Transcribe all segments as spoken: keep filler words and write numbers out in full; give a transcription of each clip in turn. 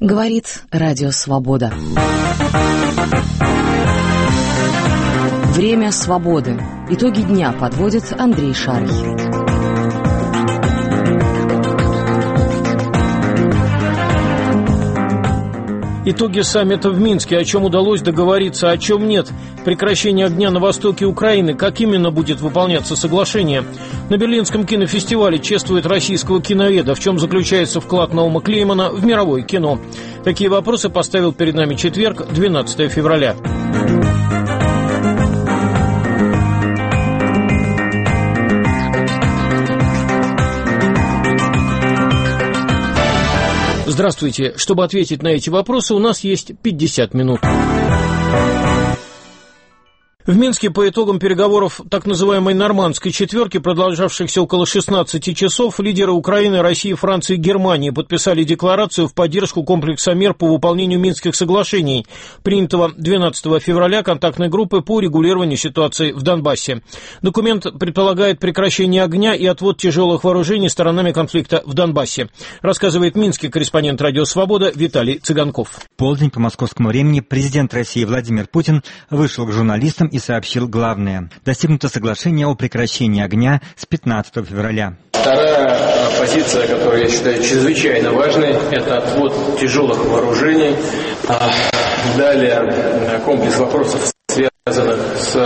Говорит Радио Свобода. Время свободы. Итоги дня подводит Андрей Шарль. Итоги саммита в Минске. О чем удалось договориться, о чем нет. Прекращение огня на востоке Украины. Как именно будет выполняться соглашение? На Берлинском кинофестивале чествуют российского киноведа. В чем заключается вклад Наума Клеймана в мировое кино? Такие вопросы поставил перед нами четверг, двенадцатое февраля. Здравствуйте. Чтобы ответить на эти вопросы, у нас есть пятьдесят минут. В Минске по итогам переговоров так называемой «Нормандской четверки», продолжавшихся около шестнадцати часов, лидеры Украины, России, Франции и Германии подписали декларацию в поддержку комплекса мер по выполнению Минских соглашений, принятого двенадцатого февраля контактной группы по урегулированию ситуации в Донбассе. Документ предполагает прекращение огня и отвод тяжелых вооружений сторонами конфликта в Донбассе, рассказывает минский корреспондент «Радио Свобода» Виталий Цыганков. В полдень по московскому времени президент России Владимир Путин вышел к журналистам и сообщил главное. Достигнуто соглашение о прекращении огня с пятнадцатого февраля. Вторая позиция, которую я считаю чрезвычайно важной, это отвод тяжелых вооружений. Далее комплекс вопросов, связанных с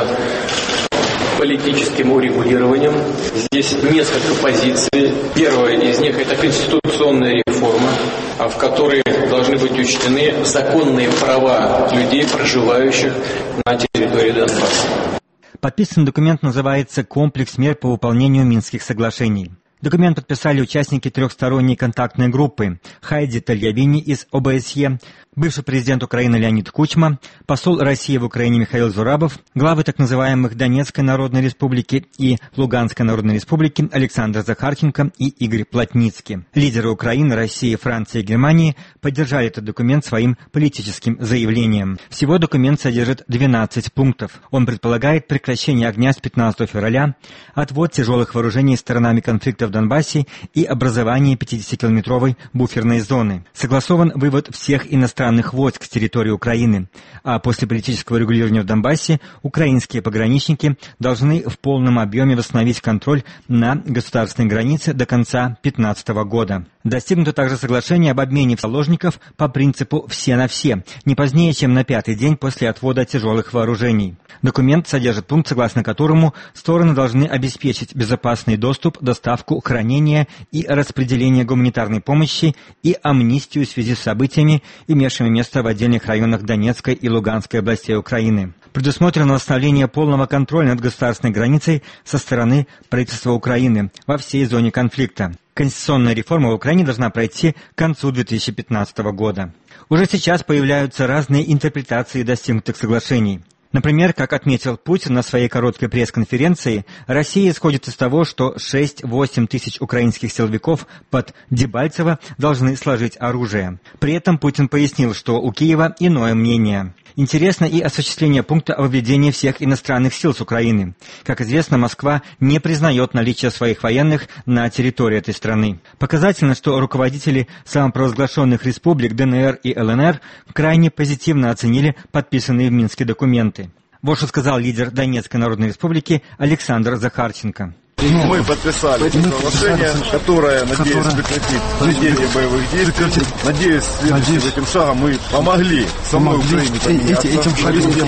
политическим урегулированием. Здесь несколько позиций. Первая из них – это конституционная реформа, в которой должны быть учтены законные права людей, проживающих на территории Донбасса. Подписанный документ называется «Комплекс мер по выполнению Минских соглашений». Документ подписали участники трехсторонней контактной группы: Хайди Тальявини из о бэ эс е, бывший президент Украины Леонид Кучма, посол России в Украине Михаил Зурабов, главы так называемых Донецкой Народной Республики и Луганской Народной Республики Александр Захарченко и Игорь Плотницкий. Лидеры Украины, России, Франции и Германии поддержали этот документ своим политическим заявлением. Всего документ содержит двенадцать пунктов. Он предполагает прекращение огня с пятнадцатого февраля, отвод тяжелых вооружений сторонами конфликта в Донбассе и образование пятидесятикилометровой буферной зоны. Согласован вывод всех иностранных войск с территории Украины, а после политического регулирования в Донбассе украинские пограничники должны в полном объеме восстановить контроль на государственной границе до конца две тысячи пятнадцатого года. Достигнуто также соглашение об обмене заложников по принципу «все на все», не позднее, чем на пятый день после отвода тяжелых вооружений. Документ содержит пункт, согласно которому стороны должны обеспечить безопасный доступ, доставку, хранение и распределение гуманитарной помощи и амнистию в связи с событиями, имевшими место в отдельных районах Донецкой и Луганской областей Украины. Предусмотрено восстановление полного контроля над государственной границей со стороны правительства Украины во всей зоне конфликта. Конституционная реформа в Украине должна пройти к концу две тысячи пятнадцатого года. Уже сейчас появляются разные интерпретации достигнутых соглашений. Например, как отметил Путин на своей короткой пресс-конференции, Россия исходит из того, что шесть-восемь тысяч украинских силовиков под Дебальцево должны сложить оружие. При этом Путин пояснил, что у Киева иное мнение. Интересно и осуществление пункта о выведении всех иностранных сил с Украины. Как известно, Москва не признает наличие своих военных на территории этой страны. Показательно, что руководители самопровозглашенных республик Дэ Эн Эр и Эл Эн Эр крайне позитивно оценили подписанные в Минске документы. Вот что сказал лидер Донецкой Народной Республики Александр Захарченко. Мы подписали соглашение, которое, надеюсь, прекратит ведение боевых действий. Надеюсь, следующим этим шагом мы помогли самой Украине поменяться. Этим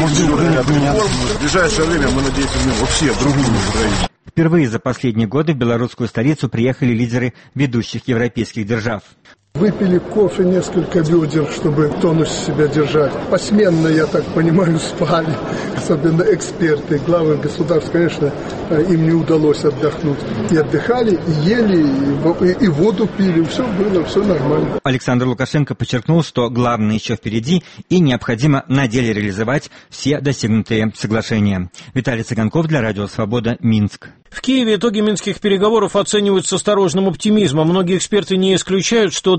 шагом в ближайшее время мы надеемся вообще другую Украину. Впервые за последние годы в белорусскую столицу приехали лидеры ведущих европейских держав. Выпили кофе несколько ведер, чтобы тонус себя держать. Посменно, я так понимаю, спали. Особенно эксперты, главы государств, конечно, им не удалось отдохнуть. И отдыхали, и ели, и воду пили. Все было, все нормально. Александр Лукашенко подчеркнул, что главное еще впереди и необходимо на деле реализовать все достигнутые соглашения. Виталий Цыганков для Радио Свобода, Минск. В Киеве итоги минских переговоров оценивают с осторожным оптимизмом. Многие эксперты не исключают, что договоренность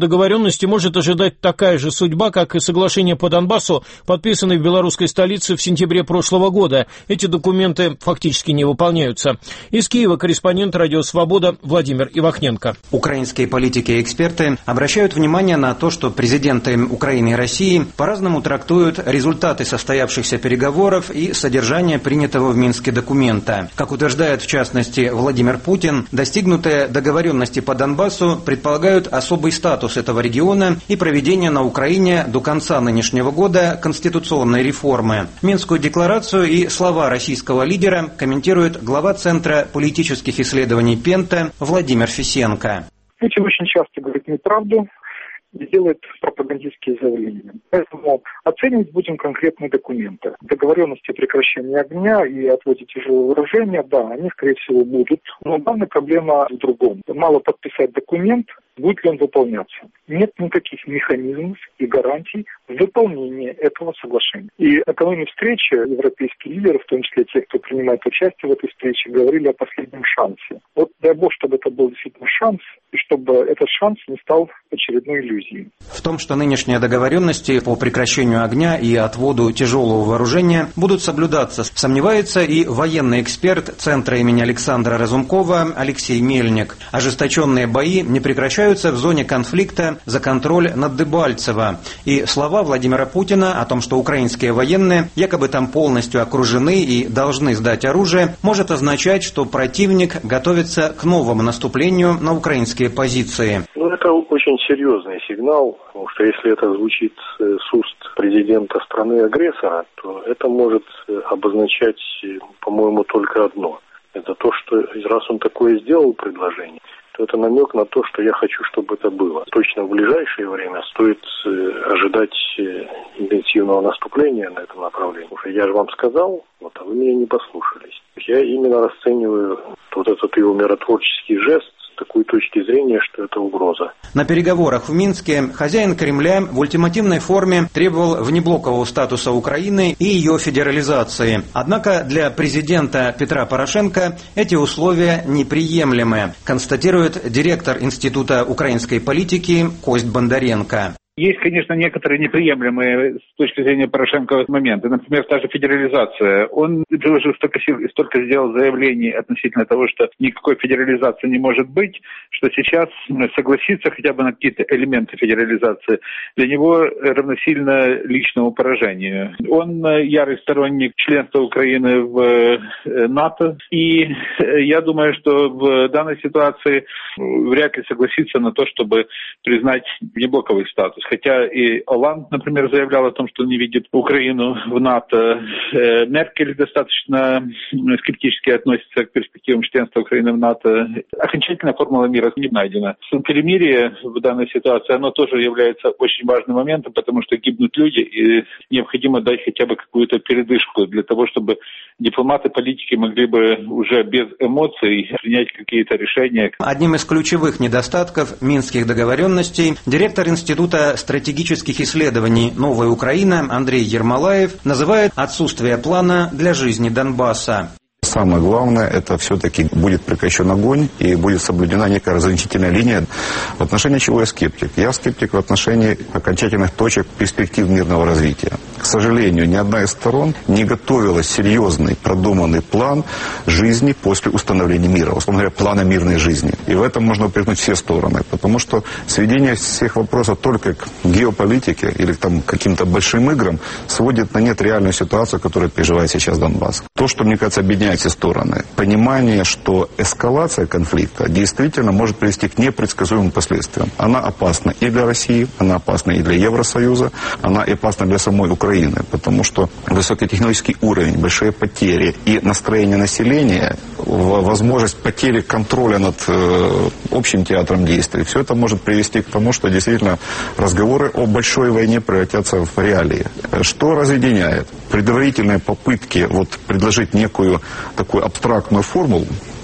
договоренности может ожидать такая же судьба, как и соглашение по Донбассу, подписанное в белорусской столице в сентябре прошлого года. Эти документы фактически не выполняются. Из Киева корреспондент «Радио Свобода» Владимир Ивахненко. Украинские политики и эксперты обращают внимание на то, что президенты Украины и России по-разному трактуют результаты состоявшихся переговоров и содержание принятого в Минске документа. Как утверждает в частности Владимир Путин, достигнутые договоренности по Донбассу предполагают особый статус этого региона и проведение на Украине до конца нынешнего года конституционной реформы. Минскую декларацию и слова российского лидера комментирует глава Центра политических исследований Пента Владимир Фисенко. Путин очень часто говорит неправду и делает пропагандистские заявления. Поэтому оценивать будем конкретные документы. Договоренности о прекращении огня и отводе тяжелого вооружения, да, они, скорее всего, будут. Но главная проблема в другом. Мало подписать документ, будет ли он выполняться. Нет никаких механизмов и гарантий выполнения этого соглашения. И накануне встречи европейские лидеры, в том числе те, кто принимает участие в этой встрече, говорили о последнем шансе. Вот дай бог, чтобы это был действительно шанс, и чтобы этот шанс не стал очередной иллюзией. В том, что нынешние договоренности по прекращению огня и отводу тяжелого вооружения будут соблюдаться, сомневается и военный эксперт Центра имени Александра Разумкова Алексей Мельник. Ожесточенные бои не прекращаются в зоне конфликта за контроль над Дебальцево. И слова Владимира Путина о том, что украинские военные якобы там полностью окружены и должны сдать оружие, может означать, что противник готовится к новому наступлению на украинские позиции. Ну, это очень серьезный сигнал, потому что если это звучит с уст президента страны-агрессора, то это может обозначать, по-моему, только одно. Это то, что раз он такое сделал предложение, то это намек на то, что я хочу, чтобы это было. Точно в ближайшее время стоит ожидать интенсивного наступления на этом направлении. Потому что я же вам сказал, вот, а вы меня не послушались. Я именно расцениваю вот этот его миротворческий жест с такой точки зрения, что это угроза. На переговорах в Минске хозяин Кремля в ультимативной форме требовал внеблокового статуса Украины и ее федерализации. Однако для президента Петра Порошенко эти условия неприемлемы, констатирует директор Института украинской политики Кость Бондаренко. Есть, конечно, некоторые неприемлемые с точки зрения Порошенко моменты. Например, та же федерализация. Он приложил столько сил и столько сделал заявлений относительно того, что никакой федерализации не может быть, что сейчас согласиться хотя бы на какие-то элементы федерализации для него равносильно личному поражению. Он ярый сторонник членства Украины в НАТО. И я думаю, что в данной ситуации вряд ли согласится на то, чтобы признать внеблоковый статус. Хотя и Олланд, например, заявлял о том, что не видит Украину в НАТО. Меркель достаточно скептически относится к перспективам членства Украины в НАТО. Окончательная формула мира не найдена. Перемирие в данной ситуации, оно тоже является очень важным моментом, потому что гибнут люди, и необходимо дать хотя бы какую-то передышку для того, чтобы дипломаты, политики могли бы уже без эмоций принять какие-то решения. Одним из ключевых недостатков минских договоренностей директор Института стратегических исследований «Новая Украина» Андрей Ермолаев называет отсутствие плана для жизни Донбасса. Самое главное, это все-таки будет прекращен огонь и будет соблюдена некая разграничительная линия, в отношении чего я скептик. Я скептик в отношении окончательных точек перспектив мирного развития. К сожалению, ни одна из сторон не готовила серьезный, продуманный план жизни после установления мира, условно говоря, плана мирной жизни. И в этом можно упрекнуть все стороны, потому что сведение всех вопросов только к геополитике или там, к каким-то большим играм сводит на нет реальную ситуацию, которую переживает сейчас Донбасс. То, что, мне кажется, объединяет все стороны, понимание, что эскалация конфликта действительно может привести к непредсказуемым последствиям. Она опасна и для России, она опасна и для Евросоюза, она опасна для самой Украины, потому что высокотехнологический уровень, большие потери и настроение населения, возможность потери контроля над э, общим театром действий, все это может привести к тому, что действительно разговоры о большой войне превратятся в реалии. Что разъединяет? Предварительные попытки вот, предложить некую такую абстрактную формулу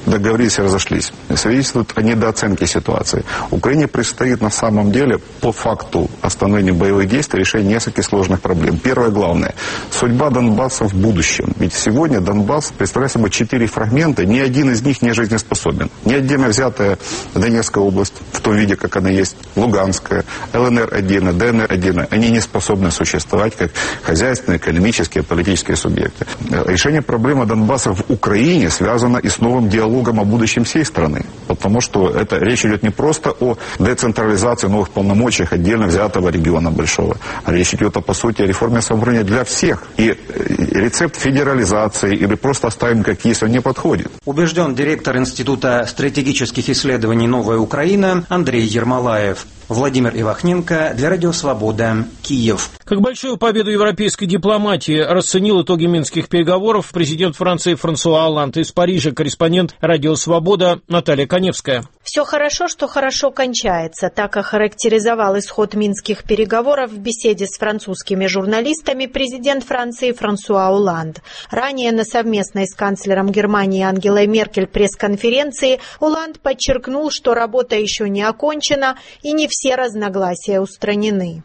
договорились и разошлись, свидетельствует о недооценке ситуации. Украине предстоит на самом деле по факту остановления боевых действий решение нескольких сложных проблем. Первое главное – судьба Донбасса в будущем. Ведь сегодня Донбасс представляет собой четыре фрагмента, ни один из них не жизнеспособен. Ни отдельно взятая Донецкая область в том виде, как она есть, Луганская, ЛНР отдельно, ДНР отдельно, они не способны существовать как хозяйственные, экономические, политические субъекты. Решение проблемы Донбасса в Украине связано и с новым диалогом о будущем всей страны. Потому что это речь идет не просто о децентрализации новых полномочий отдельно взятого региона большого, а речь идет, о, по сути, о реформе самоуправления для всех. И рецепт федерализации или просто оставим как есть, он не подходит. Убежден директор Института стратегических исследований «Новая Украина» Андрей Ермолаев. Владимир Ивахненко для Радио Свобода, Киев. Как большую победу европейской дипломатии расценил итоги минских переговоров президент Франции Франсуа Олланд. Из Парижа корреспондент Радио Свобода Наталья Коневская. Все хорошо, что хорошо кончается. Так охарактеризовал исход минских переговоров в беседе с французскими журналистами президент Франции Франсуа Олланд. Ранее на совместной с канцлером Германии Ангелой Меркель пресс-конференции Олланд подчеркнул, что работа еще не окончена и не все разногласия устранены.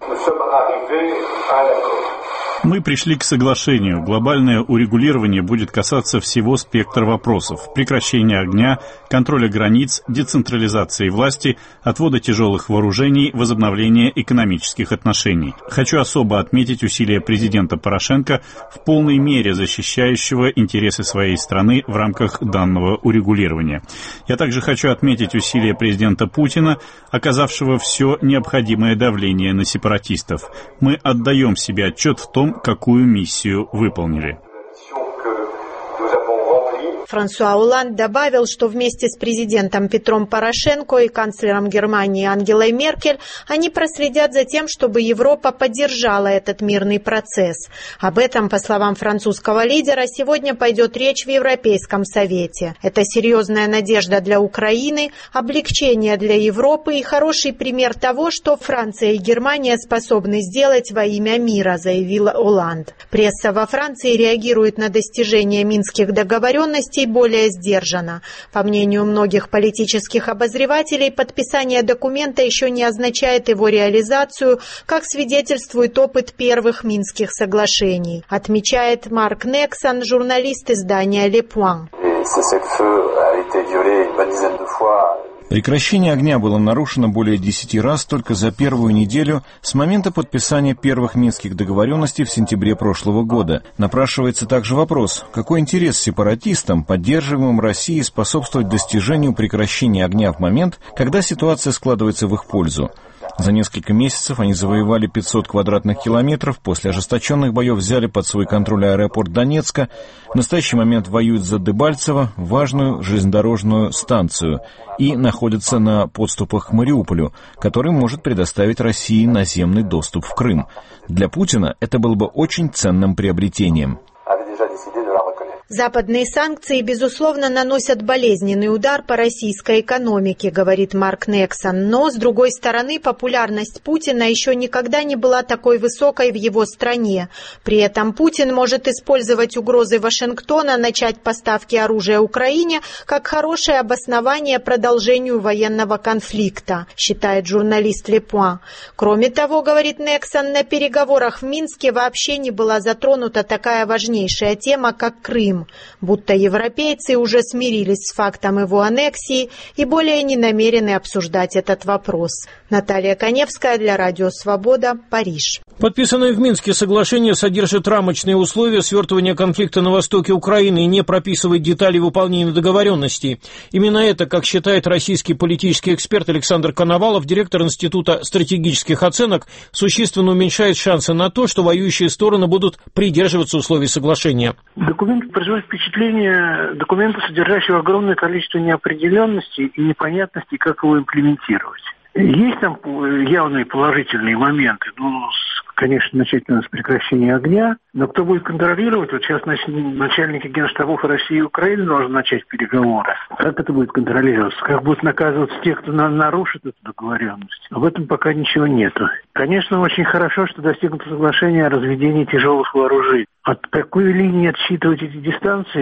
Мы пришли к соглашению. Глобальное урегулирование будет касаться всего спектра вопросов: прекращения огня, контроля границ, децентрализации власти, отвода тяжелых вооружений, возобновления экономических отношений. Хочу особо отметить усилия президента Порошенко, в полной мере защищающего интересы своей страны в рамках данного урегулирования. Я также хочу отметить усилия президента Путина, оказавшего все необходимое давление на сепаратистов. Мы отдаем себе отчет в том, какую миссию выполнили. Франсуа Олланд добавил, что вместе с президентом Петром Порошенко и канцлером Германии Ангелой Меркель они проследят за тем, чтобы Европа поддержала этот мирный процесс. Об этом, по словам французского лидера, сегодня пойдет речь в Европейском совете. Это серьезная надежда для Украины, облегчение для Европы и хороший пример того, что Франция и Германия способны сделать во имя мира, заявил Олланд. Пресса во Франции реагирует на достижение минских договоренностей более сдержанно. По мнению многих политических обозревателей, подписание документа еще не означает его реализацию, как свидетельствует опыт первых Минских соглашений, отмечает Марк Нексон, журналист издания «Le Point». Прекращение огня было нарушено более десяти раз только за первую неделю с момента подписания первых Минских договоренностей в сентябре прошлого года. Напрашивается также вопрос, какой интерес сепаратистам, поддерживаемым Россией, способствовать достижению прекращения огня в момент, когда ситуация складывается в их пользу. За несколько месяцев они завоевали пятьсот квадратных километров, после ожесточенных боев взяли под свой контроль аэропорт Донецка, в настоящий момент воюют за Дебальцево, важную железнодорожную станцию, и находятся на подступах к Мариуполю, который может предоставить России наземный доступ в Крым. Для Путина это было бы очень ценным приобретением. Западные санкции, безусловно, наносят болезненный удар по российской экономике, говорит Марк Нексон. Но, с другой стороны, популярность Путина еще никогда не была такой высокой в его стране. При этом Путин может использовать угрозы Вашингтона начать поставки оружия Украине как хорошее обоснование продолжению военного конфликта, считает журналист Le Point. Кроме того, говорит Нексон, на переговорах в Минске вообще не была затронута такая важнейшая тема, как Крым, будто европейцы уже смирились с фактом его аннексии и более не намерены обсуждать этот вопрос. Наталья Коневская для Радио Свобода, Париж. Подписанное в Минске соглашение содержит рамочные условия свертывания конфликта на востоке Украины и не прописывает детали выполнения договоренностей. Именно это, как считает российский политический эксперт Александр Коновалов, директор Института стратегических оценок, существенно уменьшает шансы на то, что воюющие стороны будут придерживаться условий соглашения. Документ производит впечатление документа, содержащего огромное количество неопределенностей и непонятностей, как его имплементировать. Есть там явные положительные моменты, ну, конечно, начать надо с прекращения огня, но кто будет контролировать? Вот сейчас начальники генштабов России и Украины должны начать переговоры. Как это будет контролироваться? Как будут наказываться те, кто нарушит эту договоренность? Об этом пока ничего нету. Конечно, очень хорошо, что достигнуто соглашение о разведении тяжелых вооружений. От какой линии отсчитывать эти дистанции?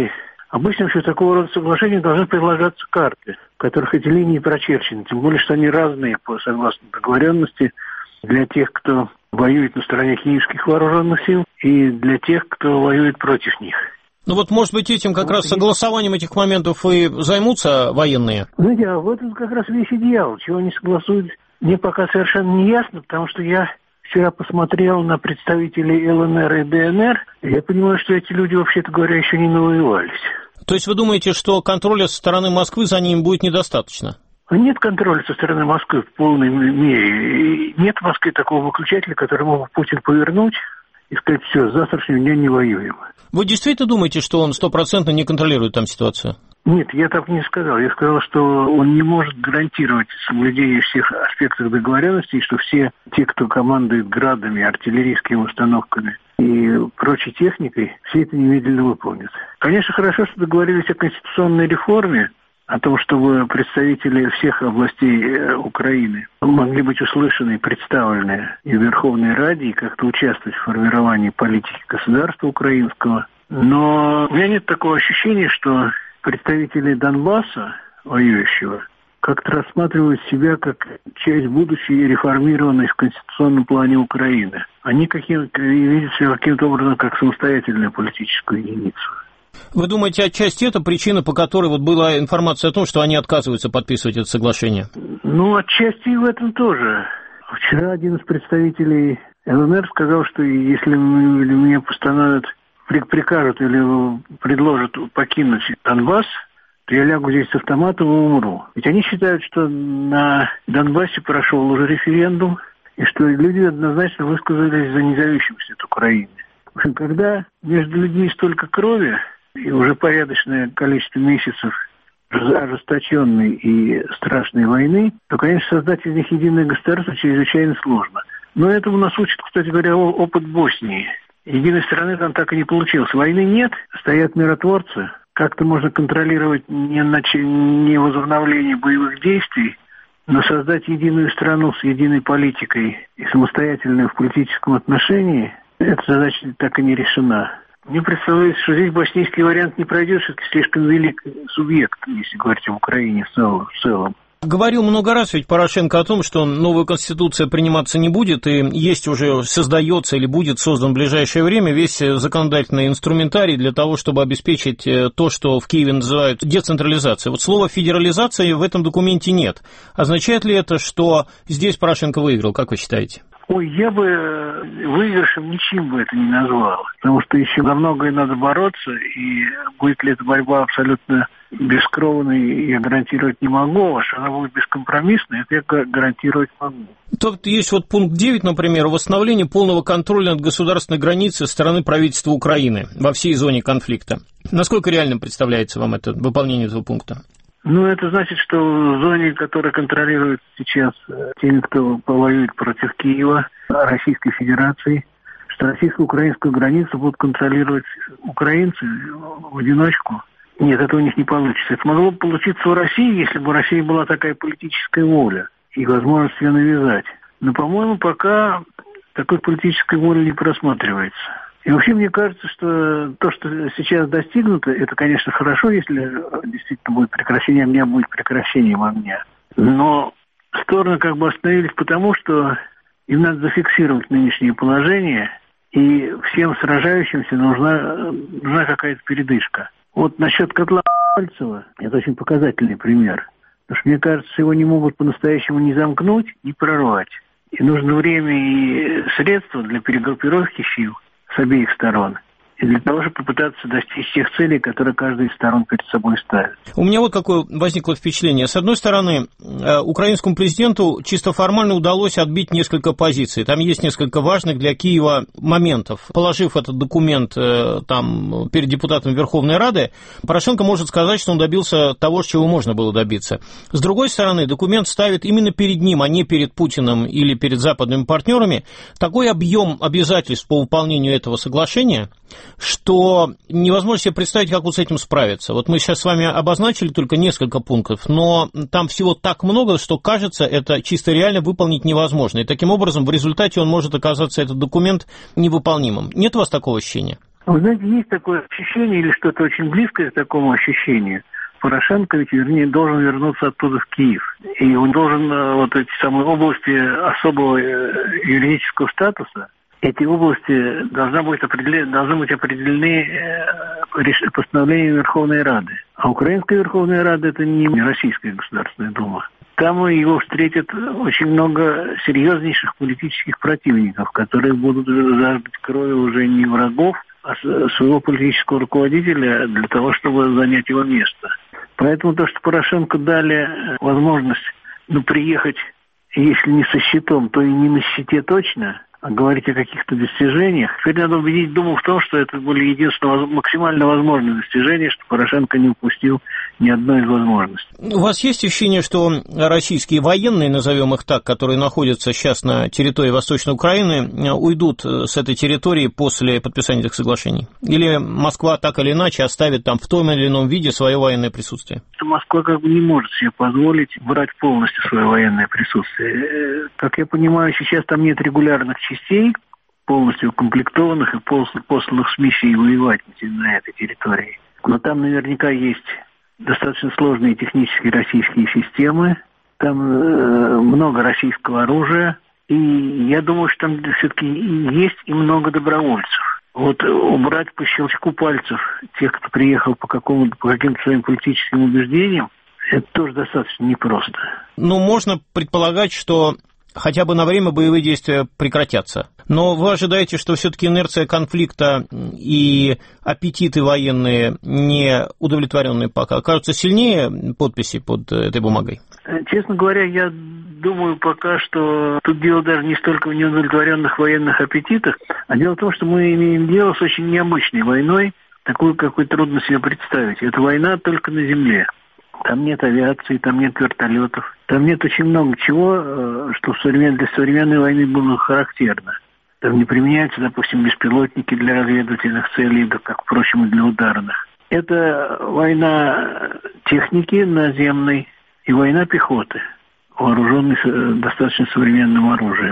Обычно вообще такого рода соглашения должны предлагаться карты, в которых эти линии прочерчены. Тем более, что они разные, по согласно договоренности, для тех, кто воюет на стороне киевских вооруженных сил, и для тех, кто воюет против них. Ну вот, может быть, этим как вот раз согласованием этих моментов и займутся военные? Знаете, а в этом как раз весь и дьявол. Чего они согласуют, мне пока совершенно не ясно, потому что я вчера посмотрел на представителей ЛНР и ДНР, и я понимаю, что эти люди, вообще-то говоря, еще не навоевались. То есть вы думаете, что контроля со стороны Москвы за ними будет недостаточно? Нет контроля со стороны Москвы в полной мере. И нет в Москве такого выключателя, который мог Путин повернуть и сказать: все, с завтрашнего дня не воюем. Вы действительно думаете, что он стопроцентно не контролирует там ситуацию? Нет, я так не сказал. Я сказал, что он не может гарантировать соблюдение всех аспектов договоренности, и что все те, кто командует градами, артиллерийскими установками и прочей техникой, все это немедленно выполнят. Конечно, хорошо, что договорились о конституционной реформе, о том, чтобы представители всех областей Украины могли быть услышаны и представлены и в Верховной Раде, и как-то участвовать в формировании политики государства украинского. Но у меня нет такого ощущения, что представители Донбасса, воюющего, как-то рассматривают себя как часть будущей реформированной в конституционном плане Украины. Они каким, видят себя каким-то образом как самостоятельную политическую единицу. Вы думаете, отчасти это причина, по которой вот была информация о том, что они отказываются подписывать это соглашение? Ну, отчасти и в этом тоже. Вчера один из представителей ЛНР сказал, что если мне постановят, прикажут или предложат покинуть Донбасс, то я лягу здесь с автоматом и умру. Ведь они считают, что на Донбассе прошел уже референдум, и что люди однозначно высказались за независимость от Украины. В общем, когда между людьми столько крови, и уже порядочное количество месяцев ожесточенной и страшной войны, то, конечно, создать из них единое государство чрезвычайно сложно. Но этому нас учит, кстати говоря, опыт Боснии. Единой страны там так и не получилось. Войны нет, стоят миротворцы. Как-то можно контролировать не, нач... не возобновление боевых действий, но создать единую страну с единой политикой и самостоятельную в политическом отношении, эта задача так и не решена. Мне представляется, что здесь боснийский вариант не пройдет, все-таки слишком велик субъект, если говорить об Украине в целом. В целом. Говорил много раз ведь Порошенко о том, что новая конституция приниматься не будет, и есть уже, создается или будет создан в ближайшее время весь законодательный инструментарий для того, чтобы обеспечить то, что в Киеве называют децентрализацией. Вот слова «федерализация» в этом документе нет. Означает ли это, что здесь Порошенко выиграл, как вы считаете? Ой, я бы выигрышем ничем бы это не назвал, потому что еще за многое надо бороться, и будет ли эта борьба абсолютно бескровной, я гарантировать не могу, а что она будет бескомпромиссной, это я гарантировать могу. Тут есть вот пункт девять, например, восстановление полного контроля над государственной границей со стороны правительства Украины во всей зоне конфликта. Насколько реально представляется вам это выполнение этого пункта? Ну, это значит, что в зоне, которая контролирует сейчас теми, кто воюет против Киева, Российской Федерации, что российско-украинскую границу будут контролировать украинцы в одиночку. Нет, это у них не получится. Это могло бы получиться в России, если бы у России была такая политическая воля и возможность ее навязать. Но, по-моему, пока такой политической воли не просматривается. И вообще мне кажется, что то, что сейчас достигнуто, это, конечно, хорошо, если действительно будет прекращение огня, будет прекращением огня. Но стороны как бы остановились потому, что им надо зафиксировать нынешнее положение, и всем сражающимся нужна, нужна какая-то передышка. Вот насчет котла Мальцева, это очень показательный пример. Потому что, мне кажется, его не могут по-настоящему ни замкнуть, ни прорвать. И нужно время и средства для перегруппировки сил с обеих сторон, и для того, чтобы попытаться достичь тех целей, которые каждая из сторон перед собой ставит. У меня вот какое возникло впечатление. С одной стороны, украинскому президенту чисто формально удалось отбить несколько позиций. Там есть несколько важных для Киева моментов. Положив этот документ там, перед депутатом Верховной Рады, Порошенко может сказать, что он добился того, чего можно было добиться. С другой стороны, документ ставит именно перед ним, а не перед Путиным или перед западными партнерами, такой объем обязательств по выполнению этого соглашения, что невозможно себе представить, как вот с этим справиться. Вот мы сейчас с вами обозначили только несколько пунктов, но там всего так много, что, кажется, это чисто реально выполнить невозможно. И таким образом, в результате он может оказаться, этот документ, невыполнимым. Нет у вас такого ощущения? Вы знаете, есть такое ощущение или что-то очень близкое к такому ощущению. Порошенко ведь, вернее, должен вернуться оттуда в Киев. И он должен вот эти самые области особого юридического статуса, эти области должны быть определены, должны быть определены постановлением Верховной Рады. А Украинская Верховная Рада – это не Российская Государственная Дума. Там его встретят очень много серьезнейших политических противников, которые будут жаждать крови уже не врагов, а своего политического руководителя для того, чтобы занять его место. Поэтому то, что Порошенко дали возможность ну, приехать, если не со щитом, то и не на щите точно, а говорить о каких-то достижениях. Теперь надо убедить Думу в том, что это были единственное максимально возможные достижения, что Порошенко не упустил ни одной из возможностей. У вас есть ощущение, что российские военные, назовем их так, которые находятся сейчас на территории Восточной Украины, уйдут с этой территории после подписания этих соглашений? Или Москва так или иначе оставит там в том или ином виде свое военное присутствие? Москва как бы не может себе позволить брать полностью свое военное присутствие. Как я понимаю, сейчас там нет регулярных частей, полностью укомплектованных и посланных с миссией воевать на этой территории. Но там наверняка есть достаточно сложные технические российские системы, там э, много российского оружия, и я думаю, что там все-таки есть и много добровольцев. Вот убрать по щелчку пальцев тех, кто приехал по какому-то, по каким-то своим политическим убеждениям, это тоже достаточно непросто. Ну, можно предполагать, что хотя бы на время боевые действия прекратятся. Но вы ожидаете, что все-таки инерция конфликта и аппетиты военные, не удовлетворенные пока, окажутся сильнее подписи под этой бумагой? Честно говоря, я думаю пока, что тут дело даже не столько в неудовлетворенных военных аппетитах, а дело в том, что мы имеем дело с очень необычной войной, такую, какой трудно себе представить. Это война только на земле. Там нет авиации, там нет вертолетов, там нет очень много чего, что в современ... для современной войны было характерно. Там не применяются, допустим, беспилотники для разведывательных целей, как, впрочем, и для ударных. Это война техники наземной и война пехоты, вооруженной достаточно современным оружием.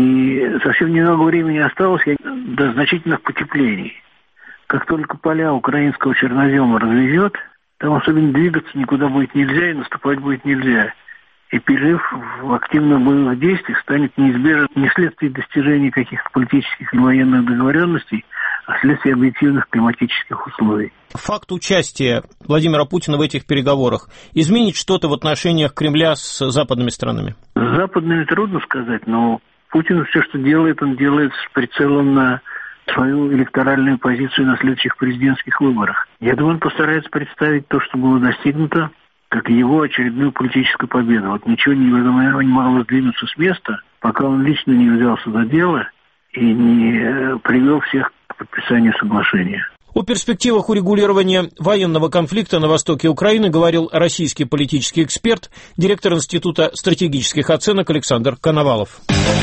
И совсем немного времени осталось до значительных потеплений. Как только поля украинского чернозема развезет, там особенно двигаться никуда будет нельзя и наступать будет нельзя. И перерыв в активных боевых действиях станет неизбежен не вследствие достижения каких-то политических или военных договоренностей, а вследствие объективных климатических условий. Факт участия Владимира Путина в этих переговорах изменит что-то в отношениях Кремля с западными странами? С западными трудно сказать, но Путин все, что делает, он делает с прицелом на свою электоральную позицию на следующих президентских выборах. Я думаю, он постарается представить то, что было достигнуто, как его очередную политическую победу. Вот ничего не, не могло сдвинуться с места, пока он лично не взялся за дело и не привел всех к подписанию соглашения. О перспективах урегулирования военного конфликта на востоке Украины говорил российский политический эксперт, директор Института стратегических оценок Александр Коновалов.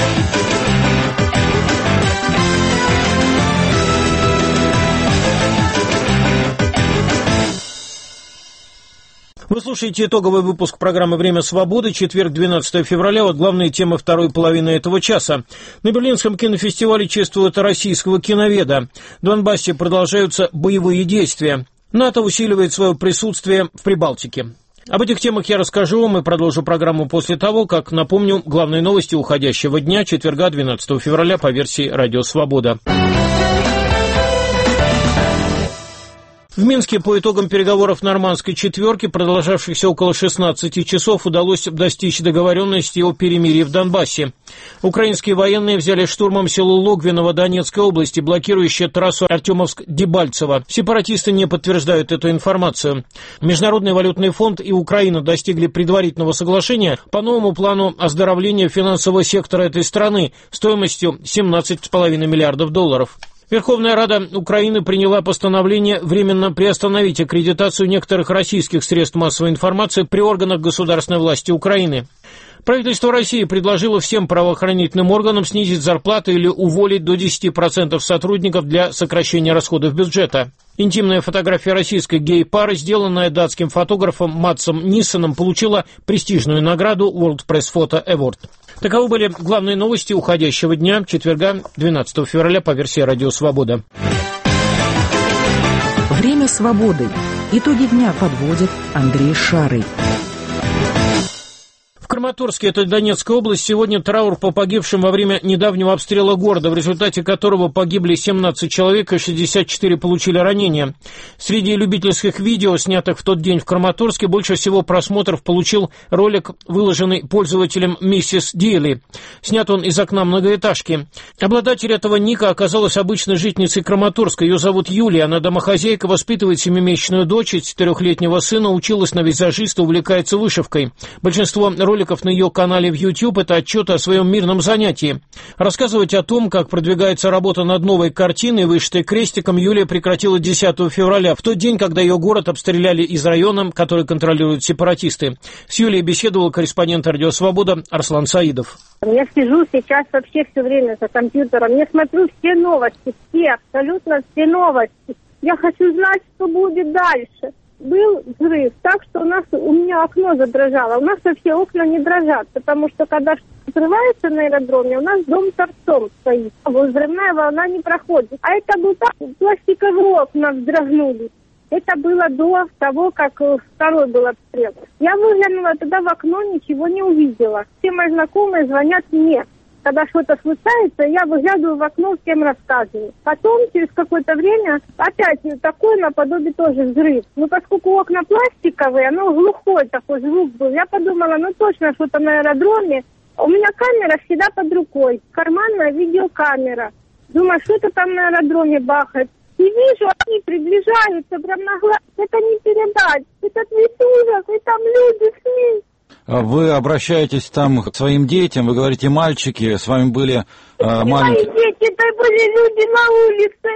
Вы слушаете итоговый выпуск программы «Время свободы», четверг, двенадцатого февраля. Вот главные темы второй половины этого часа. На Берлинском кинофестивале чествуют российского киноведа. В Донбассе продолжаются боевые действия. НАТО усиливает свое присутствие в Прибалтике. Об этих темах я расскажу вам и продолжу программу после того, как напомню главные новости уходящего дня, четверга, двенадцатого февраля, по версии «Радио Свобода». В Минске по итогам переговоров нормандской четверки, продолжавшихся около шестнадцати часов, удалось достичь договоренности о перемирии в Донбассе. Украинские военные взяли штурмом село Логвиново Донецкой области, блокирующее трассу Артемовск-Дебальцево. Сепаратисты не подтверждают эту информацию. Международный валютный фонд и Украина достигли предварительного соглашения по новому плану оздоровления финансового сектора этой страны стоимостью семнадцать целых пять десятых миллиардов долларов. Верховная Рада Украины приняла постановление временно приостановить аккредитацию некоторых российских средств массовой информации при органах государственной власти Украины. Правительство России предложило всем правоохранительным органам снизить зарплаты или уволить до десяти процентов сотрудников для сокращения расходов бюджета. Интимная фотография российской гей-пары, сделанная датским фотографом Матсом Ниссеном, получила престижную награду World Press Photo Award. Таковы были главные новости уходящего дня, четверга, двенадцатого февраля, по версии «Радио Свобода». свободой. Итоги дня подводит Андрей Шарый. В Краматорске, это Донецкая область, сегодня траур по погибшим во время недавнего обстрела города, в результате которого погибли семнадцать человек и шестьдесят четыре получили ранения. Среди любительских видео, снятых в тот день в Краматорске, больше всего просмотров получил ролик, выложенный пользователем миссис Дилли. Снят он из окна многоэтажки. Обладатель этого ника оказалась обычной жительницей Краматорска. Ее зовут Юлия, она домохозяйка, воспитывает семимесячную дочь и четырехлетнего сына, училась на визажиста, увлекается вышивкой. Большинство роликов на ее канале в YouTube – это отчеты о своем мирном занятии. Рассказывать о том, как продвигается работа над новой картиной, вышитой крестиком, Юлия прекратила десятого февраля, в тот день, когда ее город обстреляли из района, который контролируют сепаратисты. С Юлией беседовал корреспондент «Радио Свобода» Арслан Саидов. Я сижу сейчас вообще все время за компьютером, я смотрю все новости, все, абсолютно все новости. Я хочу знать, что будет дальше. Был взрыв, так что у нас, у меня окно задрожало. У нас вообще окна не дрожат, потому что когда взрывается на аэродроме, у нас дом торцом стоит. Взрывная волна не проходит. А это был так, пластиковые окна вздрогнули. Это было до того, как второй был обстрел. Я выглянула тогда в окно, ничего не увидела. Все мои знакомые звонят мне. Когда что-то случается, я выглядываю в окно, всем рассказываю. Потом, через какое-то время, опять такой наподобие тоже взрыв. Но поскольку окна пластиковые, оно глухой такой звук был. Я подумала, ну точно что-то на аэродроме. У меня камера всегда под рукой, карманная видеокамера. Думаю, что-то там на аэродроме бахает. И вижу, они приближаются прям на глаз. Это не передать. Это весь ужас, и там люди с ним. Вы обращаетесь там к своим детям, вы говорите, мальчики, с вами были э, маленькие... Мои дети, это были люди на улице.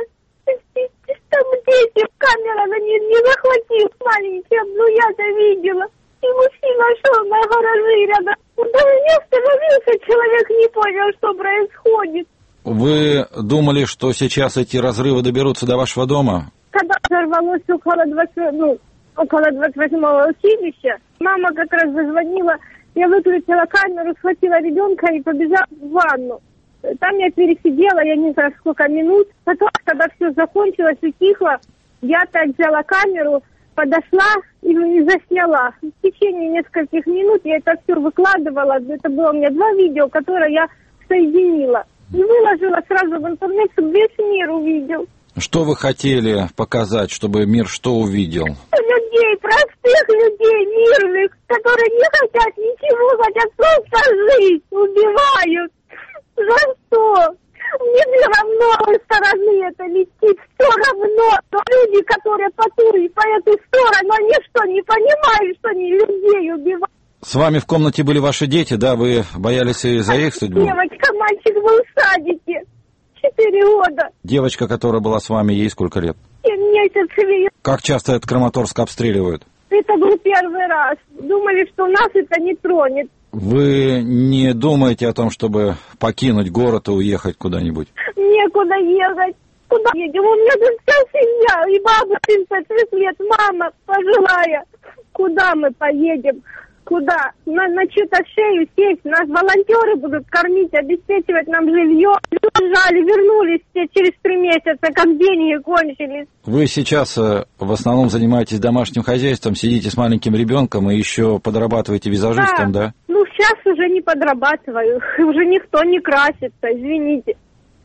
Там дети, камера на них не захватил маленькие, но я-то видела. И мужчина шел на гаражи рядом. Даже не остановился, человек не понял, что происходит. Вы думали, что сейчас эти разрывы доберутся до вашего дома? Когда взорвалось около двадцати, ну, около двадцать восьмого училища, мама как раз зазвонила, я выключила камеру, схватила ребенка и побежала в ванну. Там я пересидела, я не знаю сколько минут. Потом, когда все закончилось, утихло, я опять взяла камеру, подошла и, и засняла. В течение нескольких минут я это все выкладывала. Это было у меня два видео, которые я соединила. И выложила сразу в интернет, чтобы весь мир увидел. Что вы хотели показать, чтобы мир что увидел? Людей, простых людей, мирных, которые не хотят ничего, хотят просто жить, убивают. За что? Мне все равно, с стороны это летит, все равно. Но люди, которые по ту и по эту сторону, они что, не понимают, что они людей убивают? С вами в комнате были ваши дети, да? Вы боялись и за их судьбу? Девочка, мальчик был в садике. Четыре года. Девочка, которая была с вами, ей сколько лет? Семь месяцев. Как часто этот Краматорск обстреливают? Это был первый раз. Думали, что нас это не тронет. Вы не думаете о том, чтобы покинуть город и уехать куда-нибудь? Некуда ехать. Куда едем? У меня тут вся семья. И баба тридцать шесть лет, мама пожилая. Куда мы поедем? Куда? На, на чью-то шею сесть, нас волонтеры будут кормить, обеспечивать нам жилье. Уезжали, вернулись все через три месяца, как деньги кончились. Вы сейчас э, в основном занимаетесь домашним хозяйством, сидите с маленьким ребенком и еще подрабатываете визажистом, да? да? Ну, сейчас уже не подрабатываю, уже никто не красится, извините.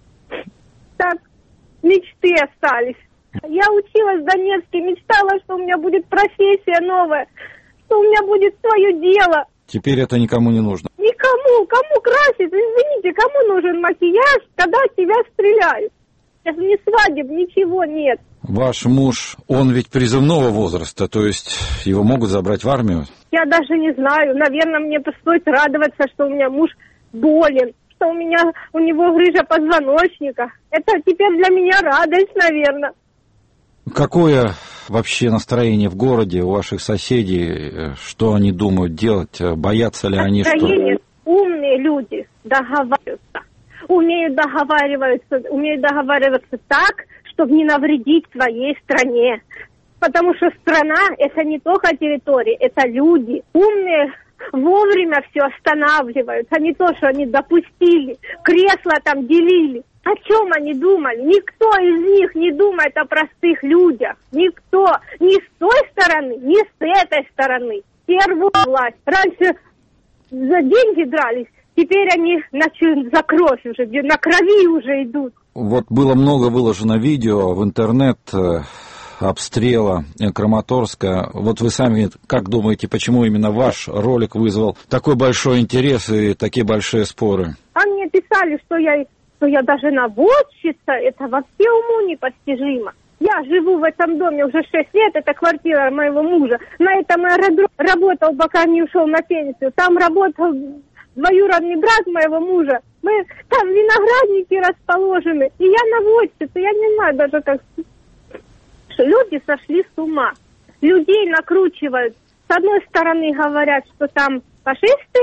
Так, мечты остались. Я училась в Донецке, мечтала, что у меня будет профессия новая, что у меня будет свое дело. Теперь это никому не нужно. Никому, кому красить, извините, кому нужен макияж, когда тебя стреляют? Сейчас ни свадеб, ничего нет. Ваш муж, он ведь призывного возраста, то есть его могут забрать в армию? Я даже не знаю, наверное, мне стоит радоваться, что у меня муж болен, что у меня, у него грыжа позвоночника. Это теперь для меня радость, наверное. Какое вообще настроение в городе у ваших соседей? Что они думают делать? Боятся ли они, что... Умные люди договариваются. Умеют договариваться, умеют договариваться так, чтобы не навредить своей стране. Потому что страна – это не только территория, это люди. Умные вовремя все останавливают, а не то, что они допустили, кресла там делили. О чем они думали? Никто из них не думает о простых людях. Никто. Ни с той стороны, ни с этой стороны. Первую власть. Раньше за деньги дрались, теперь они начали за кровь уже, на крови уже идут. Вот было много выложено видео в интернет обстрела Краматорска. Вот вы сами как думаете, почему именно ваш ролик вызвал такой большой интерес и такие большие споры? Они мне писали, что я... что я даже наводчица, это вообще уму непостижимо. Я живу в этом доме уже шесть лет, это квартира моего мужа. На этом аэродроме работал, пока не ушел на пенсию. Там работал двоюродный брат моего мужа. Мы, там виноградники расположены. И я наводчица, я не знаю даже как... Люди сошли с ума. Людей накручивают. С одной стороны говорят, что там фашисты,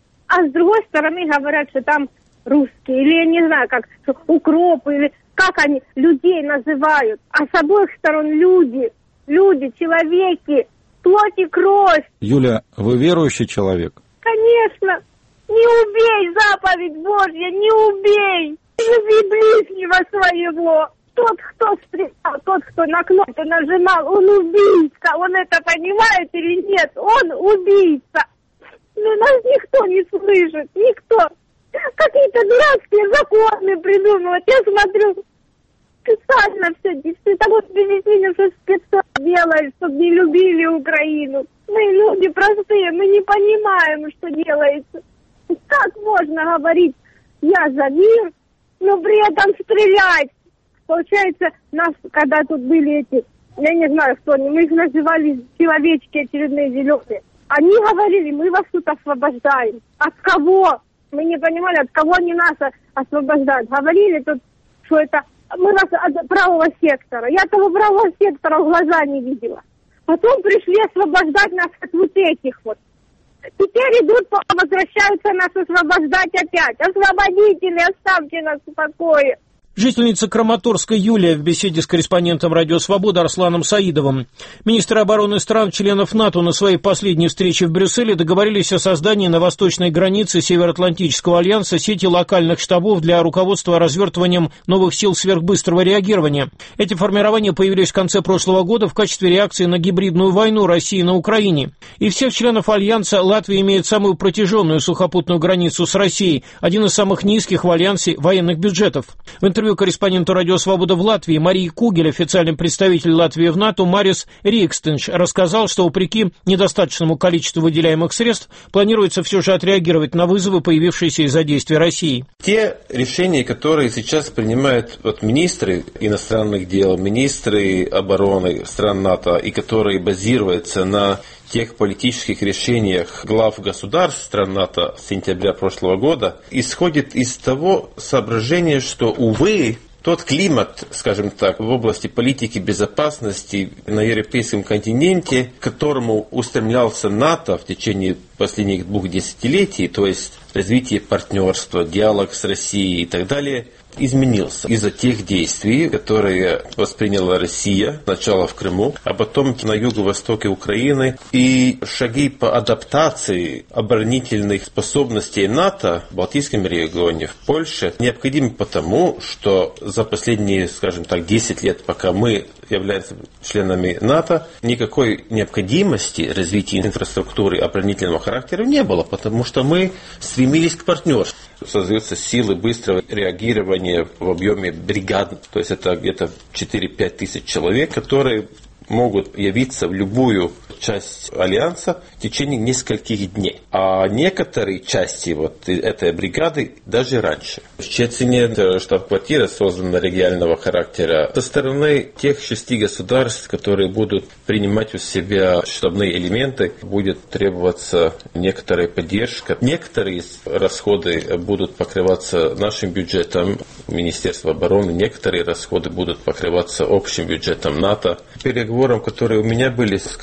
а с другой стороны говорят, что там русские, или я не знаю, как укропы, или как они людей называют. А с обоих сторон люди, люди, человеки, плоть и кровь. Юля, вы верующий человек? Конечно. Не убей, заповедь Божья, не убей. Люби ближнего своего. Тот, кто стрелял, тот, кто на кнопку нажимал, он убийца. Он это понимает или нет? Он убийца. Но нас никто не слышит, никто. Какие-то дурацкие законы придумывать. Я смотрю, специально все, все того, что объяснили, что специально делают, чтобы не любили Украину. Мы люди простые, мы не понимаем, что делается. Как можно говорить, я за мир, но при этом стрелять? Получается, нас, когда тут были эти, я не знаю, кто они, мы их называли человечки очередные зеленые. Они говорили, мы вас тут освобождаем. От кого? Мы не понимали, от кого они нас освобождают. Говорили тут, что это мы вас от правого сектора. Я того правого сектора в глаза не видела. Потом пришли освобождать нас от вот этих вот. Теперь идут, возвращаются нас освобождать опять. Освободители, оставьте нас в покое. Жительница Краматорска Юлия в беседе с корреспондентом «Радио Свобода» Арсланом Саидовым. Министры обороны стран-членов НАТО на своей последней встрече в Брюсселе договорились о создании на восточной границе Североатлантического альянса сети локальных штабов для руководства развертыванием новых сил сверхбыстрого реагирования. Эти формирования появились в конце прошлого года в качестве реакции на гибридную войну России на Украине. И всех членов альянса Латвия имеет самую протяженную сухопутную границу с Россией, один из самых низких в альянсе военных бюджетов. В интервью корреспонденту «Радио Свобода» в Латвии Марии Кугель, официальный представитель Латвии в НАТО, Марис Рикстенш рассказал, что вопреки недостаточному количеству выделяемых средств планируется все же отреагировать на вызовы, появившиеся из-за действий России. Те решения, которые сейчас принимают вот, министры иностранных дел, министры обороны стран НАТО, и которые базируются на тех политических решениях глав государств стран НАТО с сентября прошлого года, исходит из того соображения, что, увы, тот климат, скажем так, в области политики безопасности на европейском континенте, к которому устремлялся НАТО в течение последних двух десятилетий, то есть развитие партнерства, диалог с Россией и так далее, изменился из-за тех действий, которые восприняла Россия, сначала в Крыму, а потом на юго-востоке Украины, и шаги по адаптации оборонительных способностей НАТО в Балтийском регионе, в Польше, необходимы потому, что за последние, скажем так, десять лет, пока мы являемся членами НАТО, никакой необходимости развития инфраструктуры оборонительного характера не было, потому что мы стремились к партнерству. Создаются силы быстрого реагирования в объеме бригад, то есть это где-то четыре-пять тысяч человек, которые могут явиться в любую часть альянса в течение нескольких дней. А некоторые части вот этой бригады даже раньше. В Щецине штаб-квартира создана регионального характера со стороны тех шести государств, которые будут принимать у себя штабные элементы, будет требоваться некоторая поддержка. Некоторые расходы будут покрываться нашим бюджетом Министерства обороны, некоторые расходы будут покрываться общим бюджетом НАТО. Переговорам, которые у меня были с коллегами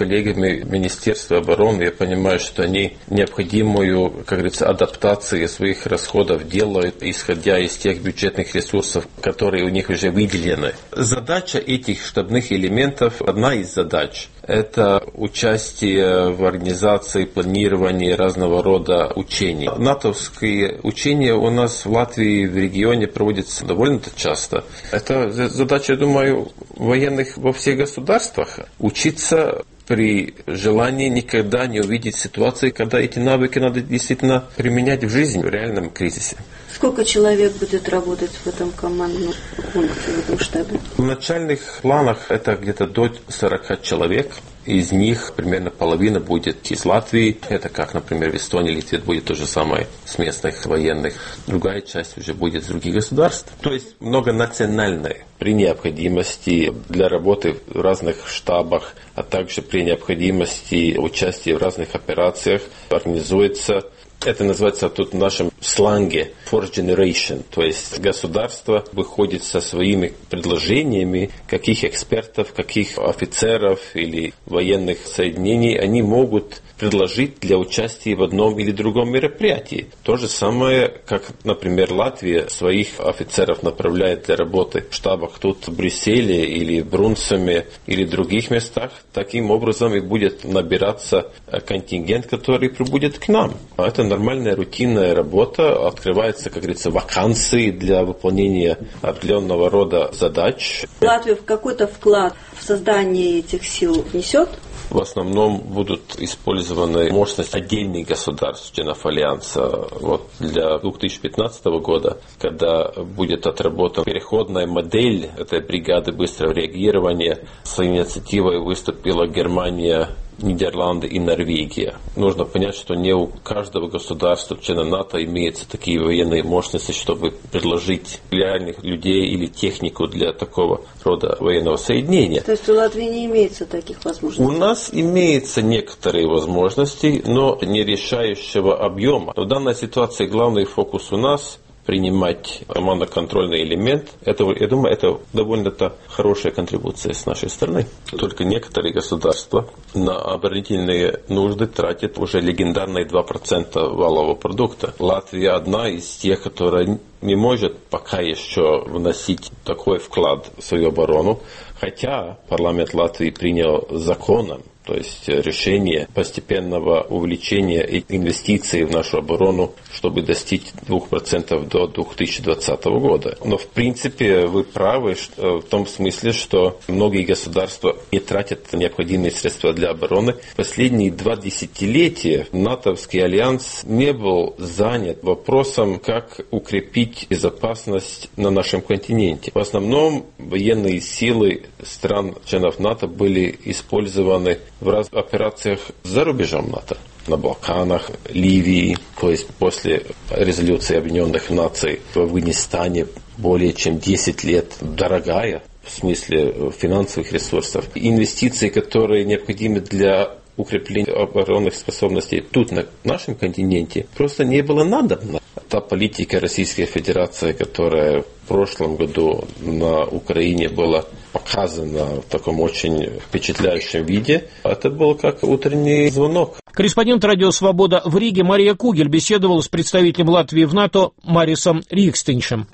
сотрудниками Министерства обороны. Я понимаю, что они необходимую, как говорится, адаптацию своих расходов делают, исходя из тех бюджетных ресурсов, которые у них уже выделены. Задача этих штабных элементов, одна из задач, это участие в организации, планировании разного рода учений. натовские учения у нас в Латвии, в регионе проводятся довольно часто. Это задача, я думаю, военных во всех государствах. Учиться при желании никогда не увидеть ситуации, когда эти навыки надо действительно применять в жизни, в реальном кризисе. Сколько человек будет работать в этом командном пункте, в этом штабе? В начальных планах это где-то до сорока человек. Из них примерно половина будет из Латвии. Это как, например, в Эстонии, Литве будет то же самое с местных военных. Другая часть уже будет из других государств. То есть многонациональная. При необходимости для работы в разных штабах, а также при необходимости участия в разных операциях организуется. Это называется тут в нашем сленге fourth generation, то есть государство выходит со своими предложениями, каких экспертов, каких офицеров или военных соединений они могут предложить для участия в одном или другом мероприятии. То же самое, как, например, Латвия своих офицеров направляет для работы в штабах тут в Брюсселе или в Брунсуме или в других местах. Таким образом и будет набираться контингент, который прибудет к нам. Это нормальная рутинная работа. Открываются, как говорится, вакансии для выполнения определенного рода задач. Латвия какой-то вклад в создание этих сил внесет? В основном будут использованы мощности отдельных государств, членов Альянса. Вот для две тысячи пятнадцатого года, когда будет отработана переходная модель этой бригады быстрого реагирования, с инициативой выступила Германия, Нидерланды и Норвегия. Нужно понять, что не у каждого государства, члена НАТО, имеются такие военные мощности, чтобы предложить реальных людей или технику для такого рода военного соединения. То есть у Латвии не имеется таких возможностей? У нас имеются некоторые возможности, но не решающего объема. В данной ситуации главный фокус у нас – принимать командно-контрольный элемент. Это, я думаю, это довольно-то хорошая контрибуция с нашей стороны. Только некоторые государства на оборонительные нужды тратят уже легендарные два процента валового продукта. Латвия одна из тех, которая не может пока еще вносить такой вклад в свою оборону, хотя парламент Латвии принял законом, то есть решение постепенного увеличения инвестиций в нашу оборону, чтобы достичь двух процентов до две тысячи двадцатого года. Но в принципе вы правы в том смысле, что многие государства не тратят необходимые средства для обороны. Последние два десятилетия натовский альянс не был занят вопросом, как укрепить безопасность на нашем континенте. В основном военные силы стран-членов НАТО были использованы в разных операциях за рубежом НАТО. На Балканах, Ливии, то есть после резолюции Объединенных Наций в Афганистане более чем десять лет дорогая в смысле финансовых ресурсов. Инвестиции, которые необходимы для укрепления оборонных способностей тут, на нашем континенте, просто не было надобно. Та политика Российской Федерации, которая в прошлом году на Украине была показана в таком очень впечатляющем виде, это был как утренний звонок. Корреспондент «Радио Свобода» в Риге Мария Кугель беседовала с представителем Латвии в НАТО Марисом Рикстеншем.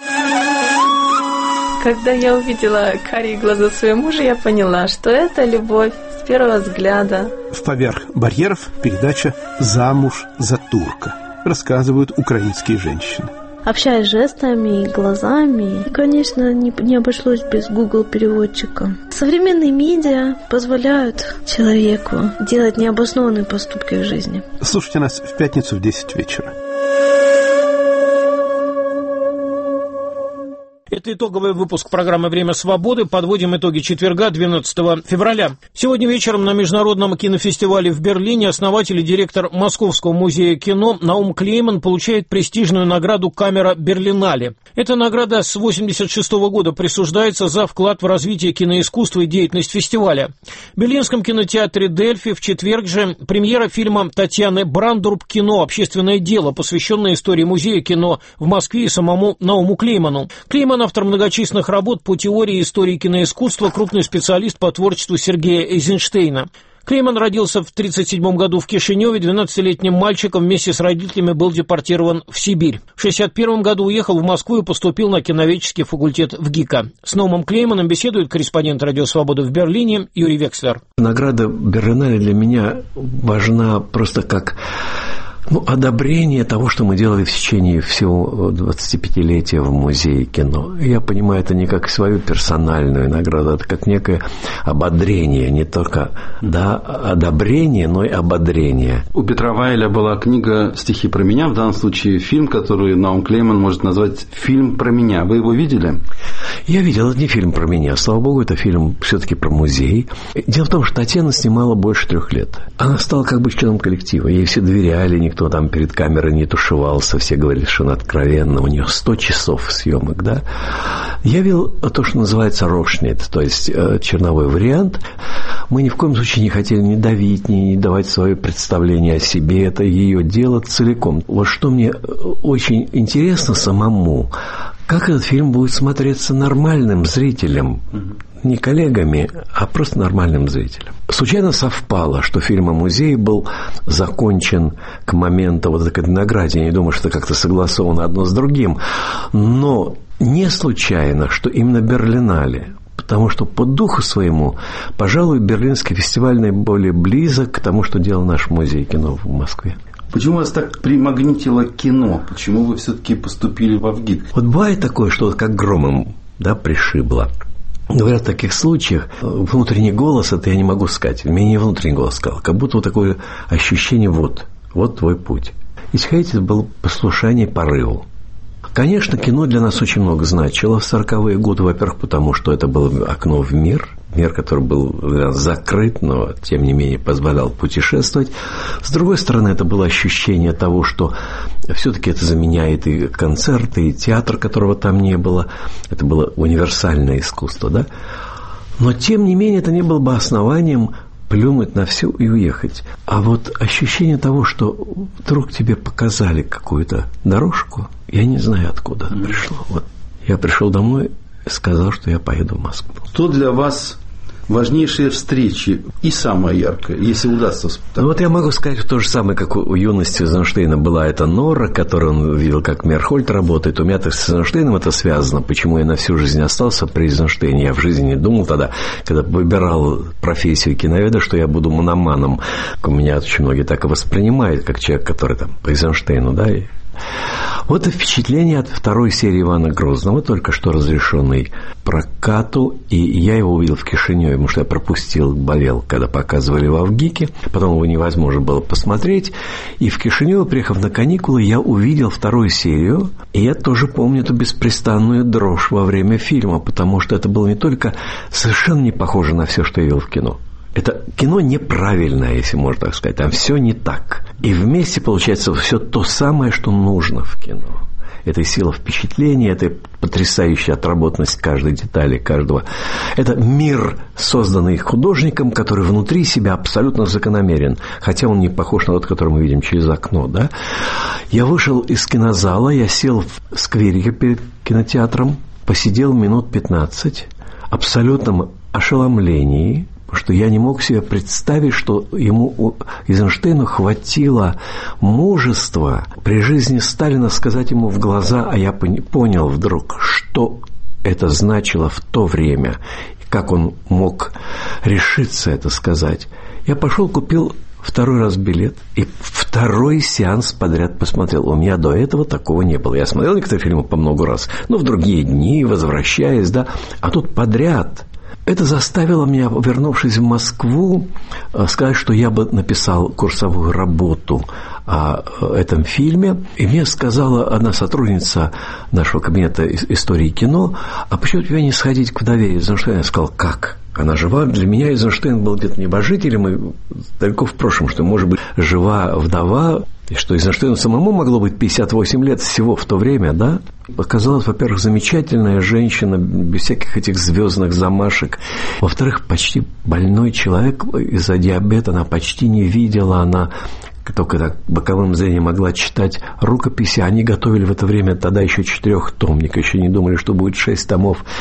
Когда я увидела карие глаза своего мужа, я поняла, что это любовь с первого взгляда. В «Поверх барьеров» передача «Замуж за турка». Рассказывают украинские женщины. Общаясь жестами и глазами, и, конечно, не, не обошлось без Google-переводчика. Современные медиа позволяют человеку делать необоснованные поступки в жизни. Слушайте нас в пятницу в десять вечера. Это итоговый выпуск программы «Время свободы». Подводим итоги четверга, двенадцатого февраля. Сегодня вечером на Международном кинофестивале в Берлине основатель и директор Московского музея кино Наум Клейман получает престижную награду «Камера Берлинале». Эта награда с восемьдесят шестого года присуждается за вклад в развитие киноискусства и деятельность фестиваля. В Берлинском кинотеатре «Дельфи» в четверг же премьера фильма Татьяны Брандурб «Кино. Общественное дело», посвященное истории музея кино в Москве и самому Науму Клейману. Клейман — автор многочисленных работ по теории и истории киноискусства, крупный специалист по творчеству Сергея Эйзенштейна. Клейман родился в тридцать седьмом году в Кишиневе, двенадцатилетним мальчиком вместе с родителями был депортирован в Сибирь. В шестьдесят первом году уехал в Москву и поступил на киноведческий факультет в ГИКа. С Номом Клейманом беседует корреспондент «Радио Свобода» в Берлине Юрий Векслер. Награда Берлинале для меня важна просто как... Ну, одобрение того, что мы делали в течение всего двадцатипятилетия в музее кино. Я понимаю, это не как свою персональную награду, это как некое ободрение, не только да, одобрение, но и ободрение. У Петра Вайля была книга «Стихи про меня», в данном случае фильм, который Ноум Клейман может назвать «Фильм про меня». Вы его видели? Я видел, это не фильм про меня. Слава богу, это фильм все-таки про музей. Дело в том, что Татьяна снимала больше трех лет. Она стала как бы членом коллектива. Ей все доверяли, никто там перед камерой не тушевался. Все говорили, что она откровенна. У нее сто часов съемок, да. Я видел то, что называется рошнит, то есть э, черновой вариант. Мы ни в коем случае не хотели ни давить, ни, ни давать свое представление о себе. Это ее дело целиком. Вот что мне очень интересно самому, как этот фильм будет смотреться нормальным зрителем, не коллегами, а просто нормальным зрителем. Случайно совпало, что фильм о музее был закончен к моменту вот этой награды. Я не думаю, что это как-то согласовано одно с другим. Но не случайно, что именно Берлинале. Потому что по духу своему, пожалуй, Берлинский фестиваль наиболее близок к тому, что делал наш музей кино в Москве. Почему вас так примагнитило кино? Почему вы все-таки поступили в ВГИК? Вот бывает такое, что как громом, да, пришибло. Говорят, в таких случаях внутренний голос, это я не могу сказать, мне не внутренний голос сказал, как будто вот такое ощущение, вот, вот твой путь. Если хотите, это было послушание порыву. Конечно, кино для нас очень много значило в сороковые годы, во-первых, потому что это было окно в мир, мир, который был для нас закрыт, но, тем не менее, позволял путешествовать. С другой стороны, это было ощущение того, что все-таки это заменяет и концерты, и театр, которого там не было. Это было универсальное искусство, да? Но, тем не менее, это не было бы основанием плюнуть на все и уехать. А вот ощущение того, что вдруг тебе показали какую-то дорожку, я не знаю, откуда mm-hmm. пришло. Вот я пришел домой и сказал, что я поеду в Москву. Что для вас важнейшие встречи и самое яркое, если удастся вспомнить? Ну, вот я могу сказать то же самое, как у юности Эйзенштейна была эта Нора, которую он видел, как Мерхольд работает. У меня-то с Эйзенштейном это связано. Почему я на всю жизнь остался при Эйзенштейне? Я в жизни не думал тогда, когда выбирал профессию киноведа, что я буду мономаном. У меня очень многие так и воспринимают, как человек, который там по Эйзенштейну, да, и... Вот и впечатление от второй серии Ивана Грозного, только что разрешенный прокату, и я его увидел в Кишиневе, потому что я пропустил, болел, когда показывали в ВГИКе, потом его невозможно было посмотреть, и в Кишиневе, приехав на каникулы, я увидел вторую серию, и я тоже помню эту беспрестанную дрожь во время фильма, потому что это было не только совершенно не похоже на все, что я видел в кино. Это кино неправильное, если можно так сказать. Там все не так. И вместе получается все то самое, что нужно в кино. Это и сила впечатления, это потрясающая отработанность каждой детали, каждого. Это мир, созданный художником, который внутри себя абсолютно закономерен. Хотя он не похож на тот, который мы видим через окно. Да? Я вышел из кинозала, я сел в скверике перед кинотеатром, посидел минут пятнадцать в абсолютном ошеломлении, что я не мог себе представить, что ему, Эйзенштейну, хватило мужества при жизни Сталина сказать ему в глаза, а я понял вдруг, что это значило в то время, и как он мог решиться это сказать. Я пошел, купил второй раз билет, и второй сеанс подряд посмотрел. У меня до этого такого не было. Я смотрел некоторые фильмы по много раз, но в другие дни, возвращаясь, да, а тут подряд. Это заставило меня, вернувшись в Москву, сказать, что я бы написал курсовую работу о этом фильме. И мне сказала одна сотрудница нашего кабинета истории кино, а почему тебе не сходить к вдове Эйзенштейна? Я сказал, как? Она жива? Для меня Эйзенштейн был где-то небожителем, и далеко в прошлом, что, может быть, жива вдова, и что Эйзенштейну самому могло быть пятьдесят восемь лет всего в то время, да? Оказалась, во-первых, замечательная женщина, без всяких этих звездных замашек. Во-вторых, почти больной человек из-за диабета, она почти не видела, она только так боковым зрением могла читать рукописи. Они готовили в это время тогда еще четырехтомник, еще не думали, что будет шесть томов.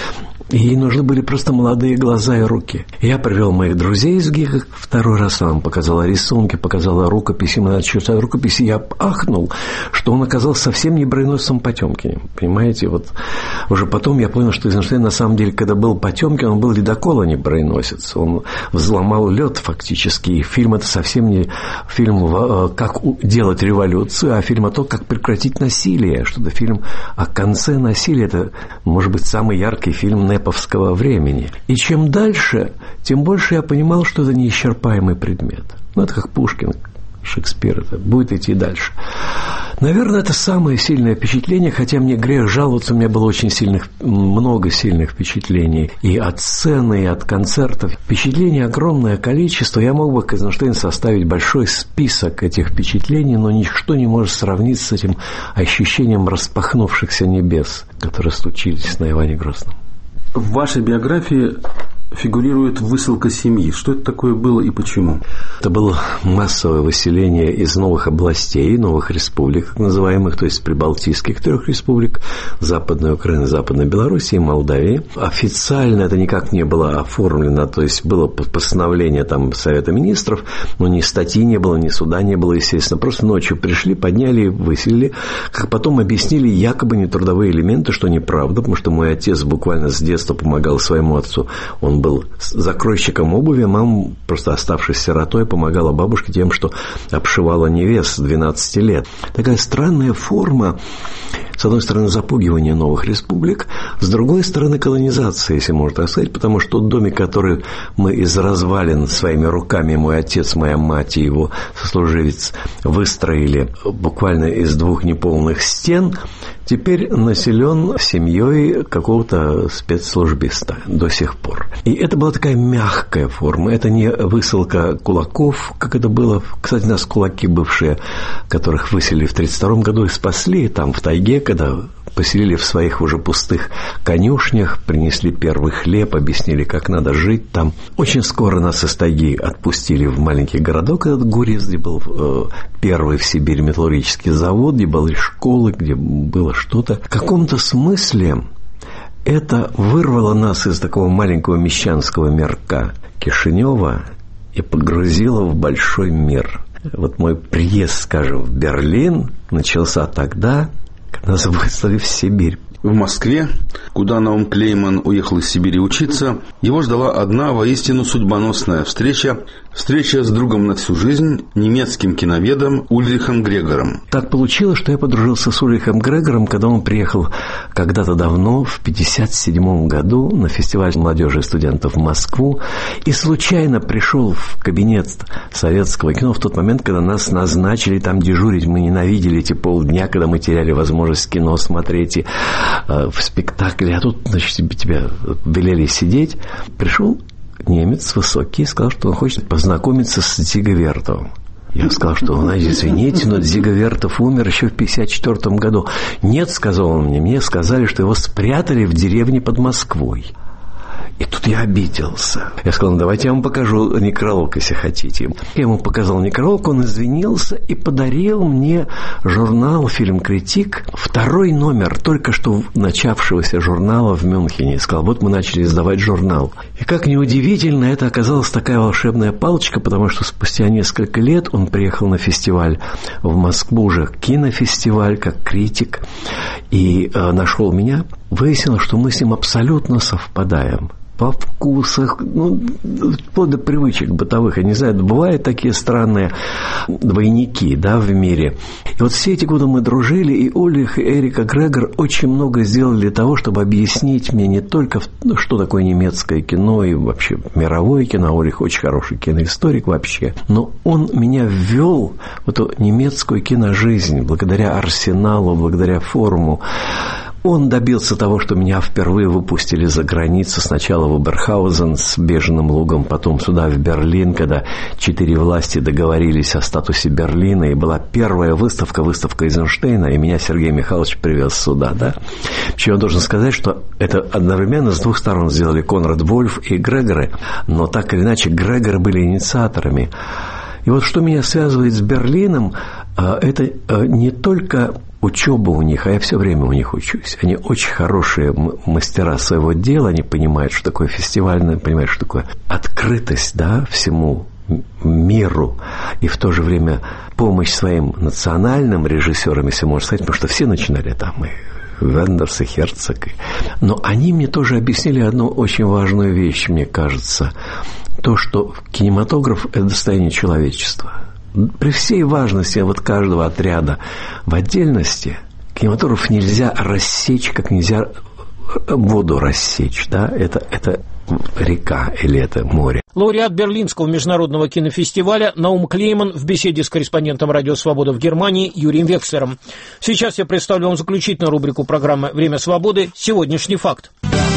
И ей нужны были просто молодые глаза и руки. Я привел моих друзей из ГИКа второй раз, она показала рисунки, показала рукописи, мы начали читать рукописи, я ахнул, что он оказался совсем не броненосцем Потемкиным. Понимаете, вот уже потом я понял, что Эйзенштейн на самом деле, когда был Потемкин, он был ледокол, а не броненосец. Он взломал лед фактически. И фильм это совсем не фильм, как делать революцию, а фильм о том, как прекратить насилие. Что это фильм о конце насилия. Это, может быть, самый яркий фильм неповского времени. И чем дальше, тем больше я понимал, что это неисчерпаемый предмет. Ну, это как Пушкин, Шекспир, это будет идти дальше. Наверное, это самое сильное впечатление, хотя мне грех жаловаться, у меня было очень сильных, много сильных впечатлений. И от сцены, и от концертов. Впечатлений огромное количество. Я мог бы, как Эйзенштейн, составить большой список этих впечатлений, но ничто не может сравниться с этим ощущением распахнувшихся небес, которые случились на Иване Грозном. В вашей биографии фигурирует высылка семьи. Что это такое было и почему? Это было массовое выселение из новых областей, новых республик, так называемых, то есть прибалтийских трех республик, Западной Украины, Западной Белоруссии и Молдавии. Официально это никак не было оформлено, то есть было постановление там Совета Министров, но ни статьи не было, ни суда не было, естественно. Просто ночью пришли, подняли, выселили. Как потом объяснили, якобы нетрудовые элементы, что неправда, потому что мой отец буквально с детства помогал своему отцу. Он был закройщиком обуви, мама, просто оставшись сиротой, помогала бабушке тем, что обшивала невест с двенадцати лет. Такая странная форма, с одной стороны, запугивания новых республик, с другой стороны, колонизация, если можно так сказать, потому что тот домик, который мы из развалин своими руками, мой отец, моя мать и его сослуживец выстроили буквально из двух неполных стен, теперь населен семьей какого-то спецслужбиста до сих пор. И это была такая мягкая форма. Это не высылка кулаков, как это было. Кстати, нас кулаки бывшие, которых выселили в тридцать втором году, и спасли там в тайге, когда поселили в своих уже пустых конюшнях, принесли первый хлеб, объяснили, как надо жить там. Очень скоро нас из тайги отпустили в маленький городок, этот Гурьев, где был э, первый в Сибири металлургический завод, где были школы, где было что-то. В каком-то смысле это вырвало нас из такого маленького мещанского мирка Кишинева и погрузило в большой мир. Вот мой приезд, скажем, в Берлин начался тогда, когда нас выслали в Сибирь. В Москве, куда Наум Клейман уехал из Сибири учиться, его ждала одна воистину судьбоносная встреча. Встреча с другом на всю жизнь, немецким киноведом Ульрихом Грегором. Так получилось, что я подружился с Ульрихом Грегором, когда он приехал когда-то давно, в пятьдесят седьмом году, на фестиваль молодежи и студентов в Москву, и случайно пришел в кабинет советского кино в тот момент, когда нас назначили там дежурить. Мы ненавидели эти полдня, когда мы теряли возможность кино смотреть и э, в спектакле, а тут, значит, тебя велели сидеть. Пришел немец высокий, сказал, что он хочет познакомиться с Дзиго Вертовым. Я сказал, что, знаете, извините, но Дзиго Вертов умер еще в пятьдесят четвёртом году. Нет, сказал он мне, мне сказали, что его спрятали в деревне под Москвой. И тут я обиделся. Я сказал, ну, давайте я вам покажу некролог, если хотите. Я ему показал некролог, он извинился и подарил мне журнал «Фильм-критик», второй номер только что начавшегося журнала в Мюнхене. И сказал, вот мы начали издавать журнал. И как неудивительно, это оказалась такая волшебная палочка, потому что спустя несколько лет он приехал на фестиваль в Москву, уже кинофестиваль, как критик, и э, нашел меня. Выяснилось, что мы с ним абсолютно совпадаем. По вкусах, ну, вплоть до привычек бытовых. Я не знаю, бывают такие странные двойники, да, в мире. И вот все эти годы мы дружили, и Ульрих, и Эрика Грегор очень много сделали для того, чтобы объяснить мне не только, что такое немецкое кино и вообще мировое кино. Ульрих очень хороший киноисторик вообще. Но он меня ввел в эту немецкую киножизнь благодаря Арсеналу, благодаря форуму. Он добился того, что меня впервые выпустили за границу. Сначала в Оберхаузен с «Беженым лугом», потом сюда, в Берлин, когда четыре власти договорились о статусе Берлина. И была первая выставка, выставка Эйзенштейна, и меня Сергей Михайлович привез сюда. Да? Причем я должен сказать, что это одновременно с двух сторон сделали Конрад Вольф и Грегоры. Но так или иначе, Грегоры были инициаторами. И вот что меня связывает с Берлином, это не только учеба у них, а я все время у них учусь. Они очень хорошие мастера своего дела, они понимают, что такое фестивальное, понимают, что такое открытость, да, всему миру, и в то же время помощь своим национальным режиссерам, если можно сказать, потому что все начинали там, и Вендерс, и Херцог. Но они мне тоже объяснили одну очень важную вещь, мне кажется. То, что кинематограф – это достояние человечества. При всей важности вот каждого отряда в отдельности кинематограф нельзя рассечь, как нельзя воду рассечь, да, это, это река или это море. Лауреат Берлинского международного кинофестиваля Наум Клейман в беседе с корреспондентом «Радио Свобода» в Германии Юрием Векслером. Сейчас я представлю вам заключительную рубрику программы «Время свободы. Сегодняшний факт».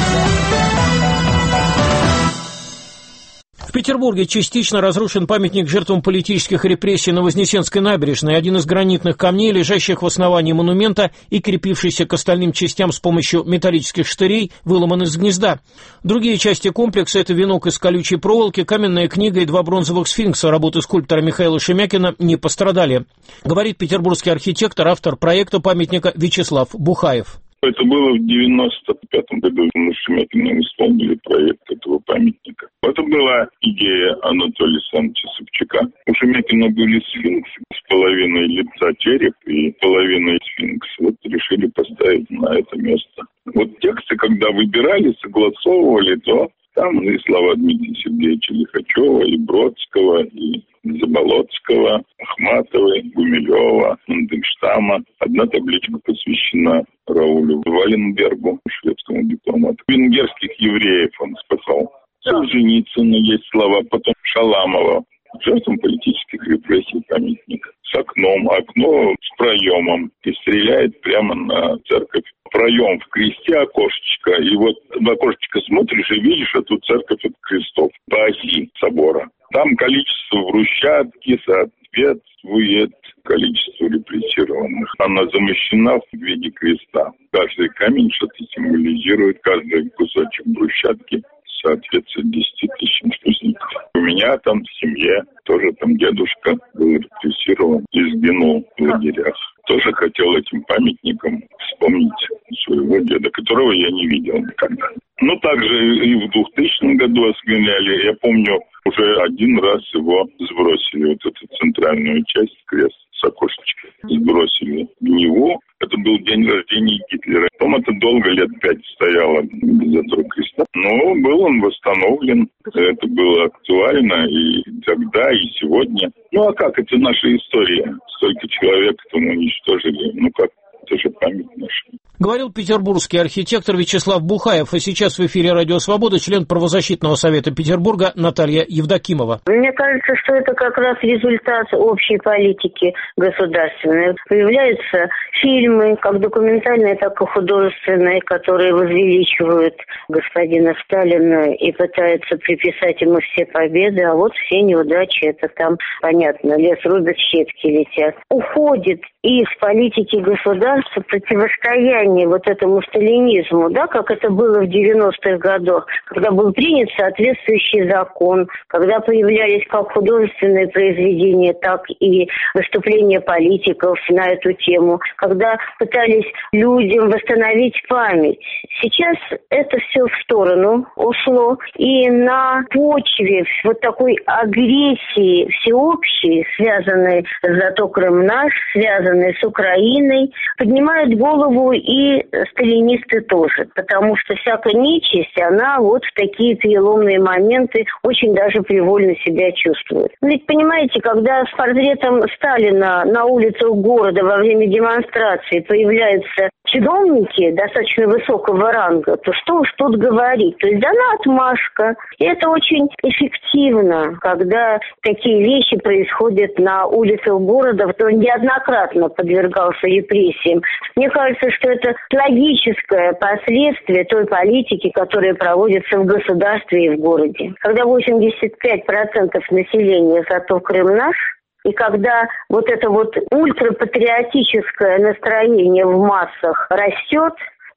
В Петербурге частично разрушен памятник жертвам политических репрессий на Вознесенской набережной, один из гранитных камней, лежащих в основании монумента и крепившийся к остальным частям с помощью металлических штырей, выломан из гнезда. Другие части комплекса – это венок из колючей проволоки, каменная книга и два бронзовых сфинкса работы скульптора Михаила Шемякина не пострадали, говорит петербургский архитектор, автор проекта памятника Вячеслав Бухаев. Это было в девяносто пятом году, мы с Шемякиным исполнили проект этого памятника. Это была идея Анатолия Александровича Собчака. У Шемякина были сфинксы с половиной лица череп и половиной сфинкс. Вот решили поставить на это место. Вот тексты, когда выбирали, согласовывали, то там и слова Дмитрия Сергеевича Лихачева, и Бродского, и Заболоцкого, Ахматовой, Гумилева, Мандельштама. Одна табличка посвящена Раулю Валенбергу, шведскому дипломату. Венгерских евреев он спасал. Солженицына есть слова, потом Шаламова. Жертвам политических репрессий памятник. С окном, окно с проемом. И стреляет прямо на церковь. Проем в кресте, окошечко. И вот в окошечко смотришь и видишь эту церковь от крестов по оси собора. Там количество брусчатки соответствует количеству репрессированных. Она замощена в виде креста. Каждый камень что-то символизирует, каждый кусочек брусчатки соответствует десяти тысячам студентов. У меня там в семье тоже там дедушка был репрессирован и сгинул в лагерях. Тоже хотел этим памятником вспомнить своего деда, которого я не видел никогда. Ну, также и в двухтысячном году освяняли. Я помню, уже один раз его сбросили, вот эту центральную часть, крест с окошечкой, сбросили в Неву. Это был день рождения Гитлера. Потом это долго, лет пять стояло без этого креста. Но был он восстановлен. Это было актуально и тогда, и сегодня. Ну, а как? Это наша история. Столько человек там уничтожили. Ну, как? Это же память наша. Говорил петербургский архитектор Вячеслав Бухаев, а сейчас в эфире «Радио Свобода» член правозащитного совета Петербурга Наталья Евдокимова. Мне кажется, что это как раз результат общей политики государственной. Появляются фильмы, как документальные, так и художественные, которые возвеличивают господина Сталина и пытаются приписать ему все победы, а вот все неудачи, это там, понятно, лес рубят, щепки летят. Уходит из политики государства противостояние вот этому сталинизму, да, как это было в девяностых годах, когда был принят соответствующий закон, когда появлялись как художественные произведения, так и выступления политиков на эту тему, когда пытались людям восстановить память. Сейчас это все в сторону ушло, и на почве вот такой агрессии всеобщей, связанной с «Зато Крым наш», связанной с Украиной, поднимают голову и сталинисты тоже, потому что всякая нечисть, она вот в такие переломные моменты очень даже привольно себя чувствует. Ведь понимаете, когда с портретом Сталина на улицах города во время демонстрации появляются чиновники достаточно высокого ранга, то что уж тут говорить. То есть дана отмашка. И это очень эффективно, когда такие вещи происходят на улицах города, кто неоднократно подвергался репрессиям. Мне кажется, что это логическое последствие той политики, которая проводится в государстве и в городе. Когда восемьдесят пять процентов населения «Зато Крым наш», и когда вот это вот ультрапатриотическое настроение в массах растет,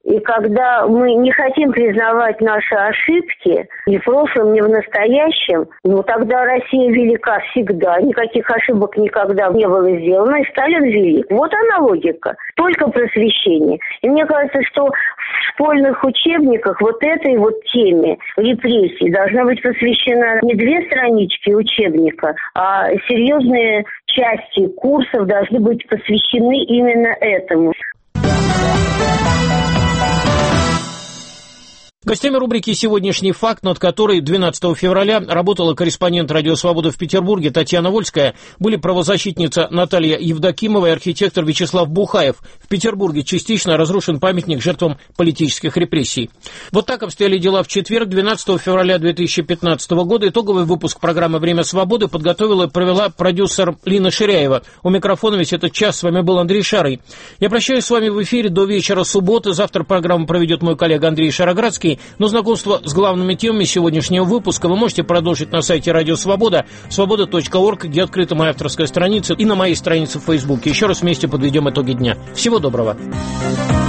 И когда мы не хотим признавать наши ошибки ни в прошлом, ни в настоящем, ну тогда Россия велика всегда, никаких ошибок никогда не было сделано, и Сталин велик. Вот она логика, только просвещение. И мне кажется, что в школьных учебниках вот этой вот теме репрессий должна быть посвящена не две странички учебника, а серьезные части курсов должны быть посвящены именно этому. Гостями рубрики «Сегодняшний факт», над которой двенадцатого февраля работала корреспондент «Радио Свобода» в Петербурге Татьяна Вольская, были правозащитница Наталья Евдокимова и архитектор Вячеслав Бухаев. В Петербурге частично разрушен памятник жертвам политических репрессий. Вот так обстояли дела в четверг, двенадцатого февраля две тысячи пятнадцатого года. Итоговый выпуск программы «Время свободы» подготовила и провела продюсер Лина Ширяева. У микрофона весь этот час с вами был Андрей Шарый. Я прощаюсь с вами в эфире до вечера субботы. Завтра программу проведет мой коллега Андрей Шароградский. Но знакомство с главными темами сегодняшнего выпуска вы можете продолжить на сайте Радио Свобода, свобода точка орг, где открыта моя авторская страница, и на моей странице в Фейсбуке. Еще раз вместе подведем итоги дня. Всего доброго.